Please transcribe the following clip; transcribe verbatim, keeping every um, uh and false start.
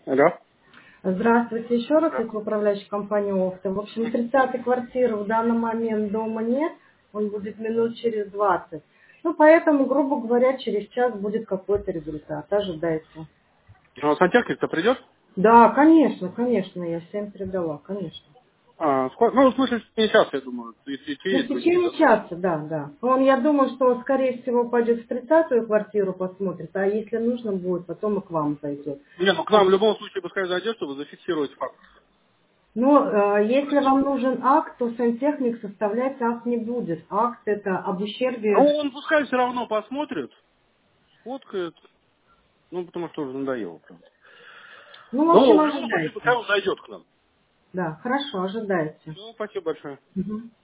Алло. Здравствуйте еще раз, это управляющая компания Офта. В общем, тридцатой квартиры в данный момент дома нет, он будет минут через двадцать. Ну, поэтому, грубо говоря, через час будет какой-то результат, ожидайте. А сантехник-то придет? Да, конечно, конечно, я всем передала, конечно. А, сколько? Ну, в смысле, не сейчас, я думаю. Если идти Ну, в есть течение какие-то, да? часа, да, да. Он, я думаю, что, скорее всего, пойдет в тридцатую квартиру посмотрит, а если нужно будет, потом и к вам зайдет. Не, ну к А нам в любом случае пускай зайдет, чтобы зафиксировать факт. Но э, если вам нужен акт, то сантехник составлять акт не будет. Акт это об Ну, ущербе. он пускай все равно посмотрит, сфоткает. Ну, потому что уже надоело, правда. Ну, в общем, Ну, в любом случае, ожидайте. пускай он зайдет к нам. Да, хорошо, ожидайте. Все, спасибо большое. Мгм.